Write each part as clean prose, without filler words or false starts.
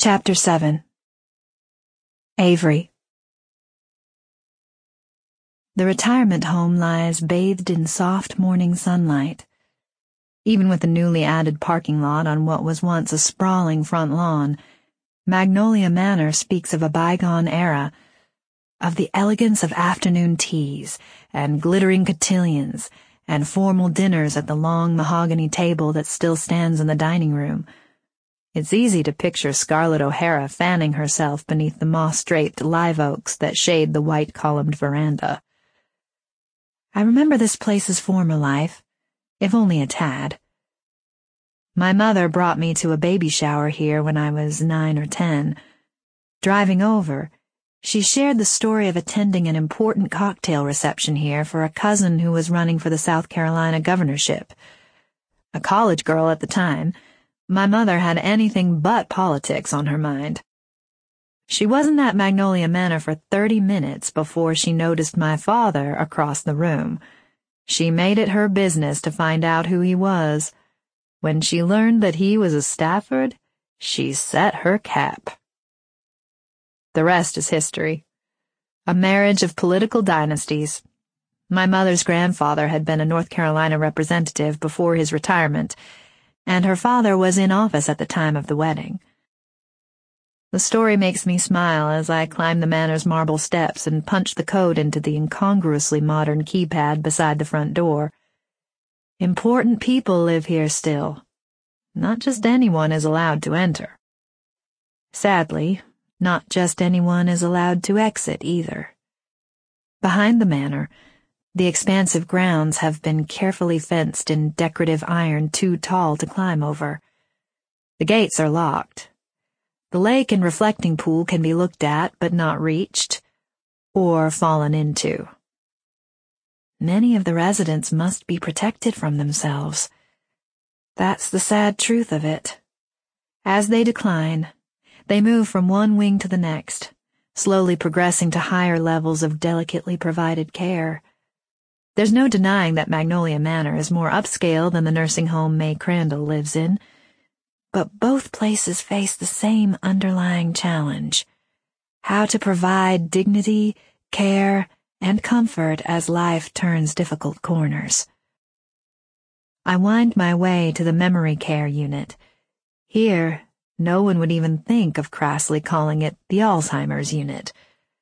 Chapter 7. Avery. The retirement home lies bathed in soft morning sunlight. Even with the newly added parking lot on what was once a sprawling front lawn, Magnolia Manor speaks of a bygone era, of the elegance of afternoon teas and glittering cotillions and formal dinners at the long mahogany table that still stands in the dining room. It's easy to picture Scarlett O'Hara fanning herself beneath the moss-draped live oaks that shade the white-columned veranda. I remember this place's former life, if only a tad. My mother brought me to a baby shower here when I was 9 or 10. Driving over, she shared the story of attending an important cocktail reception here for a cousin who was running for the South Carolina governorship. A college girl at the time, my mother had anything but politics on her mind. She wasn't at Magnolia Manor for 30 minutes before she noticed my father across the room. She made it her business to find out who he was. When she learned that he was a Stafford, she set her cap. The rest is history. A marriage of political dynasties. My mother's grandfather had been a North Carolina representative before his retirement, and her father was in office at the time of the wedding. The story makes me smile as I climb the manor's marble steps and punch the code into the incongruously modern keypad beside the front door. Important people live here still. Not just anyone is allowed to enter. Sadly, not just anyone is allowed to exit either. Behind the manor, the expansive grounds have been carefully fenced in decorative iron too tall to climb over. The gates are locked. The lake and reflecting pool can be looked at but not reached, or fallen into. Many of the residents must be protected from themselves. That's the sad truth of it. As they decline, they move from one wing to the next, slowly progressing to higher levels of delicately provided care. There's no denying that Magnolia Manor is more upscale than the nursing home May Crandall lives in, but both places face the same underlying challenge: how to provide dignity, care, and comfort as life turns difficult corners. I wind my way to the memory care unit. Here, no one would even think of crassly calling it the Alzheimer's unit.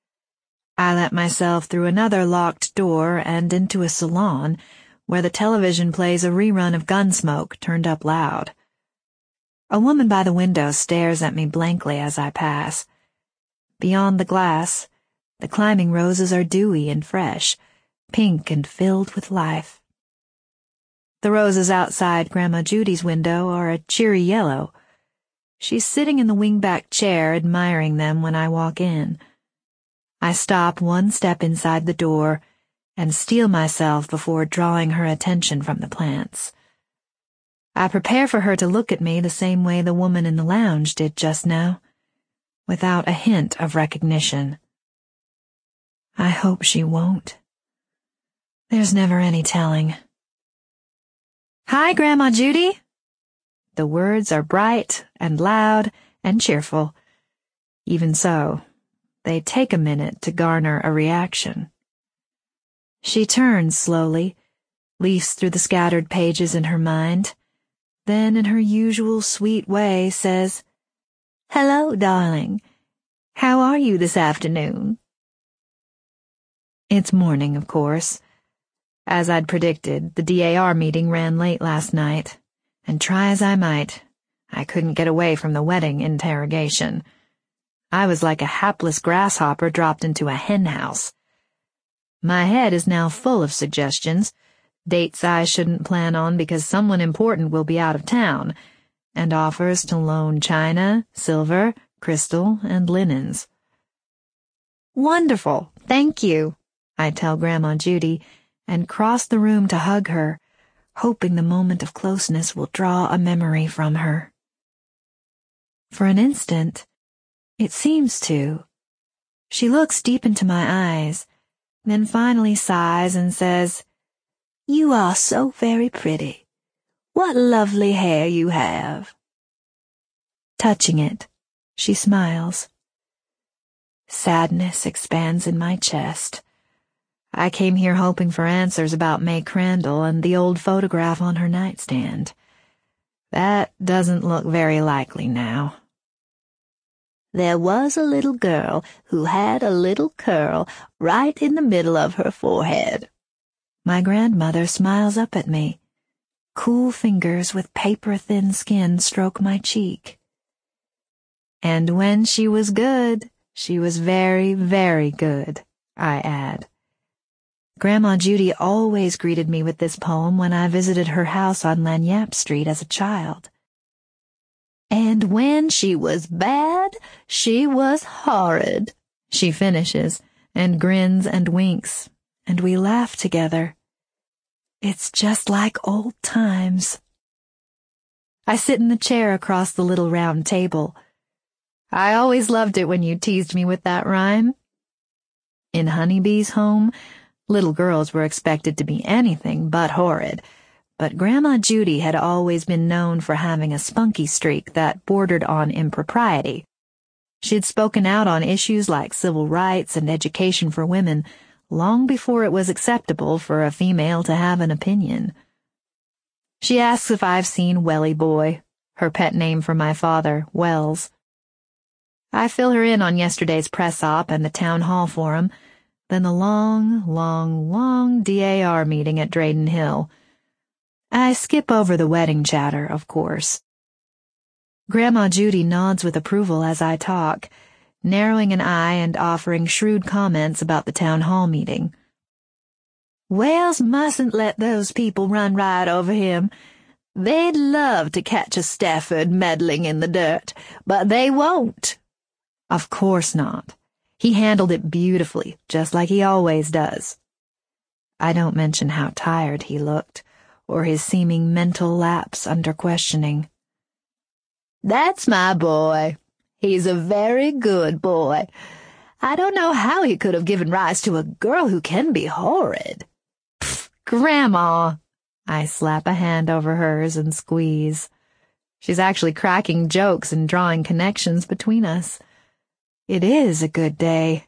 I let myself through another locked door and into a salon where the television plays a rerun of Gunsmoke turned up loud. A woman by the window stares at me blankly as I pass. Beyond the glass, the climbing roses are dewy and fresh, pink and filled with life. The roses outside Grandma Judy's window are a cheery yellow. She's sitting in the wingback chair admiring them when I walk in. I stop one step inside the door and steel myself before drawing her attention from the plants. I prepare for her to look at me the same way the woman in the lounge did just now, without a hint of recognition. I hope she won't. There's never any telling. "Hi, Grandma Judy." The words are bright and loud and cheerful. Even so, they take a minute to garner a reaction. She turns slowly, leafs through the scattered pages in her mind, then in her usual sweet way says, "Hello, darling. How are you this afternoon?" It's morning, of course. As I'd predicted, the DAR meeting ran late last night, and try as I might, I couldn't get away from the wedding interrogation. I was like a hapless grasshopper dropped into a henhouse. My head is now full of suggestions, dates I shouldn't plan on because someone important will be out of town, and offers to loan china, silver, crystal, and linens. "Wonderful, thank you," I tell Grandma Judy, and cross the room to hug her, hoping the moment of closeness will draw a memory from her. For an instant, it seems to. She looks deep into my eyes, then finally sighs and says, "You are so very pretty. What lovely hair you have." Touching it, She smiles. Sadness expands in my chest. I came here hoping for answers about May Crandall and the old photograph on her nightstand. That doesn't look very likely now. There was a little girl who had a little curl right in the middle of her forehead. My grandmother smiles up at me. Cool fingers with paper-thin skin stroke my cheek. And when she was good, she was very, very good, I add. Grandma Judy always greeted me with this poem when I visited her house on Lagniappe Street as a child. And when she was bad, she was horrid, she finishes, and grins and winks, and we laugh together. It's just like old times. I sit in the chair across the little round table. I always loved it when you teased me with that rhyme. In Honeybee's home, little girls were expected to be anything but horrid, but Grandma Judy had always been known for having a spunky streak that bordered on impropriety. She'd spoken out on issues like civil rights and education for women long before it was acceptable for a female to have an opinion. She asks if I've seen Welly Boy, her pet name for my father, Wells. I fill her in on yesterday's press op and the town hall forum, then the long DAR meeting at Drayden Hill. I skip over the wedding chatter, of course. Grandma Judy nods with approval as I talk, narrowing an eye and offering shrewd comments about the town hall meeting. Wells mustn't let those people run right over him. They'd love to catch a Stafford meddling in the dirt, but they won't. Of course not. He handled it beautifully, just like he always does. I don't mention how tired he looked, or his seeming mental lapse under questioning. That's my boy. He's a very good boy. I don't know how he could have given rise to a girl who can be horrid. Pfft, Grandma! I slap a hand over hers and squeeze. She's actually cracking jokes and drawing connections between us. It is a good day.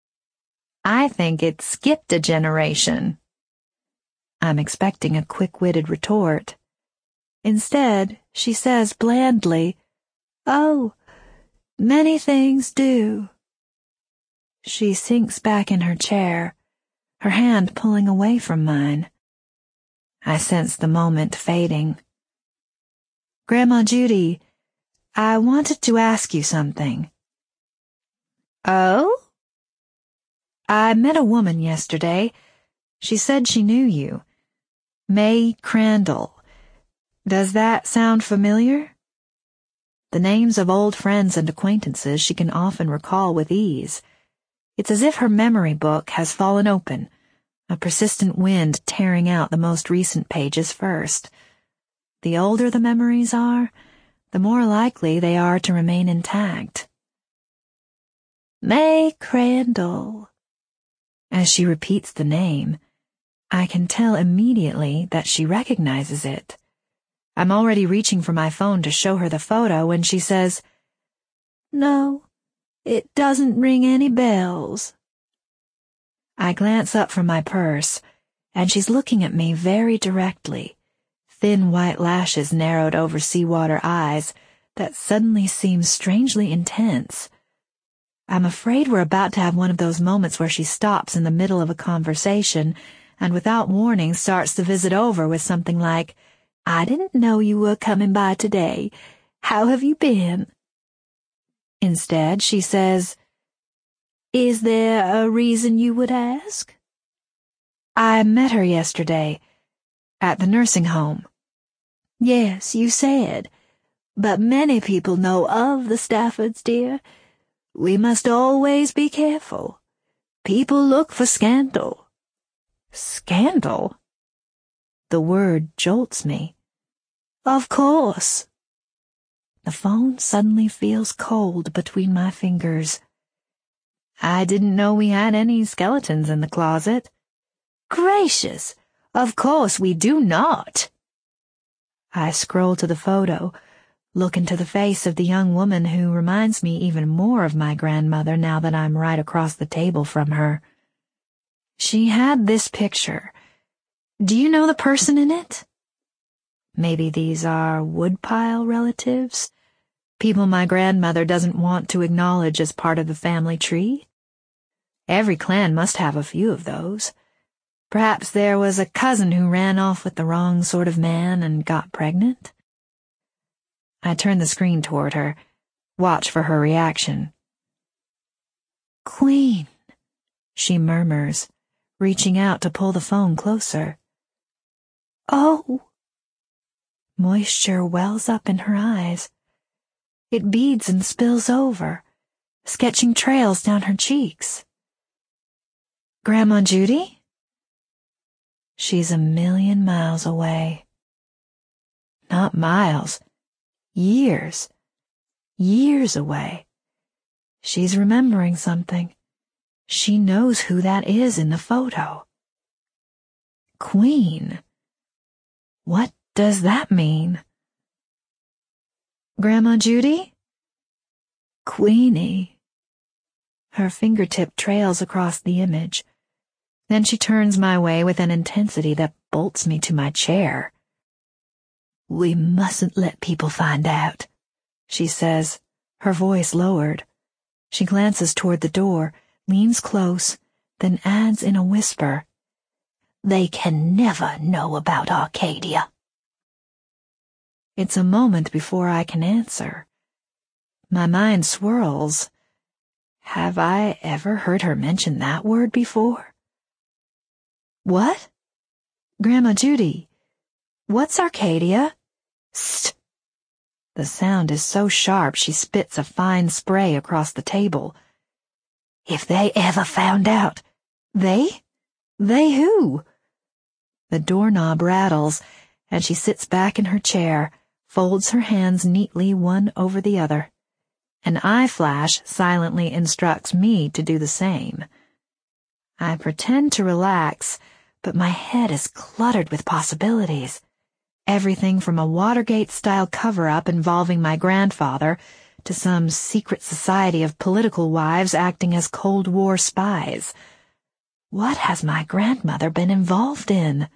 I think it skipped a generation. I'm expecting a quick-witted retort. Instead, she says blandly, "Oh, many things do." She sinks back in her chair, her hand pulling away from mine. I sense the moment fading. Grandma Judy, I wanted to ask you something. Oh? I met a woman yesterday. She said she knew you. May Crandall. Does that sound familiar? The names of old friends and acquaintances she can often recall with ease. It's as if her memory book has fallen open, a persistent wind tearing out the most recent pages first. The older the memories are, the more likely they are to remain intact. May Crandall. As she repeats the name, I can tell immediately that she recognizes it. I'm already reaching for my phone to show her the photo when she says, "No, it doesn't ring any bells." I glance up from my purse, and she's looking at me very directly, thin white lashes narrowed over seawater eyes that suddenly seem strangely intense. I'm afraid we're about to have one of those moments where she stops in the middle of a conversation and without warning starts the visit over with something like, "I didn't know you were coming by today. How have you been?" Instead, she says, "Is there a reason you would ask?" I met her yesterday, at the nursing home. "Yes, you said. But many people know of the Staffords, dear. We must always be careful. People look for scandal." Scandal? The word jolts me. Of course. The phone suddenly feels cold between my fingers. I didn't know we had any skeletons in the closet. Gracious, of course we do not. I scroll to the photo, look into the face of the young woman who reminds me even more of my grandmother now that I'm right across the table from her. She had this picture. Do you know the person in it? Maybe these are woodpile relatives? People my grandmother doesn't want to acknowledge as part of the family tree? Every clan must have a few of those. Perhaps there was a cousin who ran off with the wrong sort of man and got pregnant? I turn the screen toward her, watch for her reaction. "Queen," she murmurs, reaching out to pull the phone closer. "Oh." Moisture wells up in her eyes. It beads and spills over, sketching trails down her cheeks. "Grandma Judy?" She's a million miles away. Not miles. Years. Years away. She's remembering something. She knows who that is in the photo. Queen. What does that mean? "Grandma Judy?" "Queenie." Her fingertip trails across the image. Then she turns my way with an intensity that bolts me to my chair. "We mustn't let people find out," she says, her voice lowered. She glances toward the door, leans close, then adds in a whisper, "They can never know about Arcadia." It's a moment before I can answer. My mind swirls. Have I ever heard her mention that word before? "What? Grandma Judy, what's Arcadia?" "Sst." The sound is so sharp she spits a fine spray across the table. "If they ever found out..." "They? They who?" The doorknob rattles, and she sits back in her chair, folds her hands neatly one over the other. An eye flash silently instructs me to do the same. I pretend to relax, but my head is cluttered with possibilities. Everything from a Watergate-style cover-up involving my grandfather to some secret society of political wives acting as Cold War spies. What has my grandmother been involved in?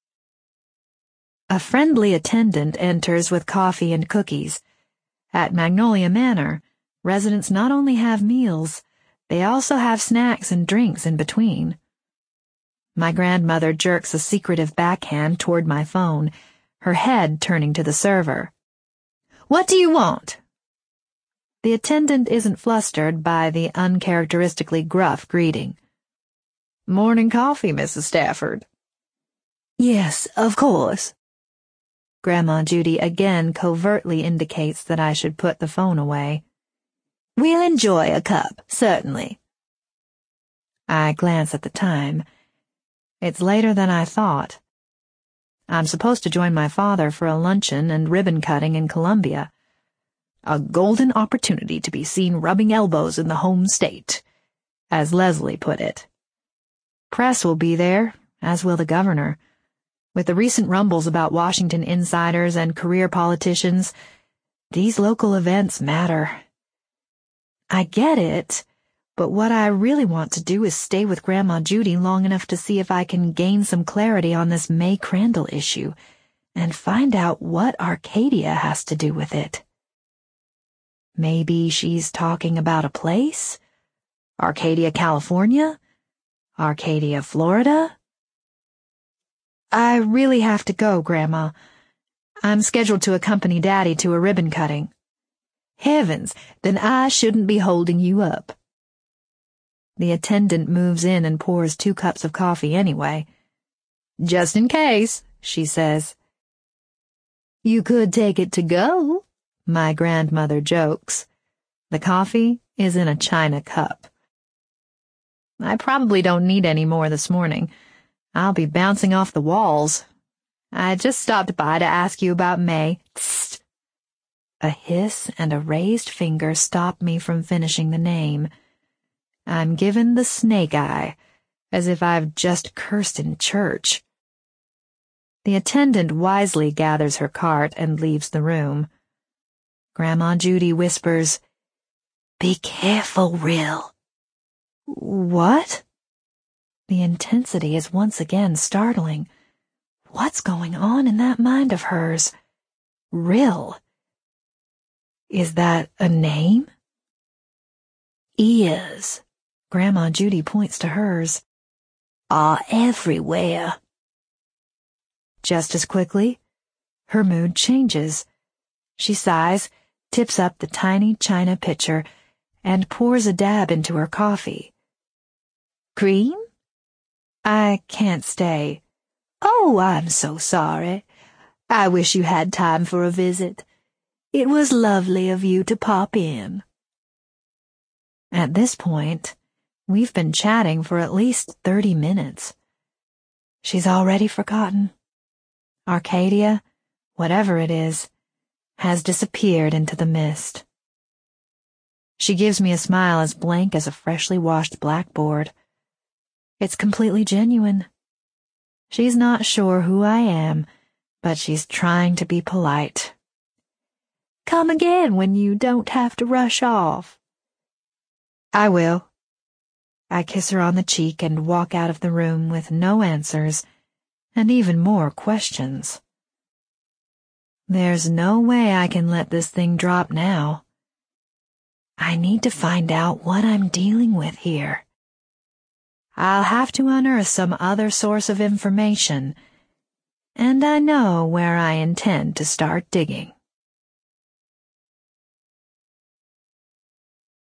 A friendly attendant enters with coffee and cookies. At Magnolia Manor, residents not only have meals, they also have snacks and drinks in between. My grandmother jerks a secretive backhand toward my phone, her head turning to the server. "What do you want?" The attendant isn't flustered by the uncharacteristically gruff greeting. "Morning coffee, Mrs. Stafford." "Yes, of course." Grandma Judy again covertly indicates that I should put the phone away. "We'll enjoy a cup, certainly." I glance at the time. It's later than I thought. I'm supposed to join my father for a luncheon and ribbon cutting in Columbia. A golden opportunity to be seen rubbing elbows in the home state, as Leslie put it. Press will be there, as will the governor. With the recent rumbles about Washington insiders and career politicians, these local events matter. I get it, but what I really want to do is stay with Grandma Judy long enough to see if I can gain some clarity on this May Crandall issue and find out what Arcadia has to do with it. Maybe she's talking about a place? Arcadia, California? Arcadia, Florida? I really have to go, Grandma. I'm scheduled to accompany Daddy to a ribbon cutting. Heavens, then I shouldn't be holding you up. The attendant moves in and pours 2 cups of coffee anyway. Just in case, she says. You could take it to go, my grandmother jokes. The coffee is in a china cup. I probably don't need any more this morning. I'll be bouncing off the walls. I just stopped by to ask you about May. Tssst. A hiss and a raised finger stop me from finishing the name. I'm given the snake eye, as if I've just cursed in church. The attendant wisely gathers her cart and leaves the room. Grandma Judy whispers, "Be careful, Rill." "What?" The intensity is once again startling. What's going on in that mind of hers? Rill. Is that a name? "Ears," Grandma Judy points to hers, "are everywhere." Just as quickly, her mood changes. She sighs, tips up the tiny china pitcher, and pours a dab into her coffee. "Cream?" "I can't stay." "Oh, I'm so sorry. I wish you had time for a visit. It was lovely of you to pop in." At this point, we've been chatting for at least 30 minutes. She's already forgotten. Arcadia, whatever it is, has disappeared into the mist. She gives me a smile as blank as a freshly washed blackboard. It's completely genuine. She's not sure who I am, but she's trying to be polite. "Come again when you don't have to rush off." "I will." I kiss her on the cheek and walk out of the room with no answers and even more questions. There's no way I can let this thing drop now. I need to find out what I'm dealing with here. I'll have to unearth some other source of information, and I know where I intend to start digging.